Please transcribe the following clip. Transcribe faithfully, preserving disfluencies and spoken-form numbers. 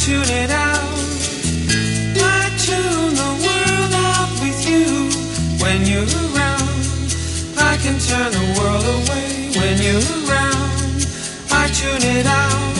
tune it out. I tune the world out with you. When you're around, I can turn the world away. When you're around, I tune it out.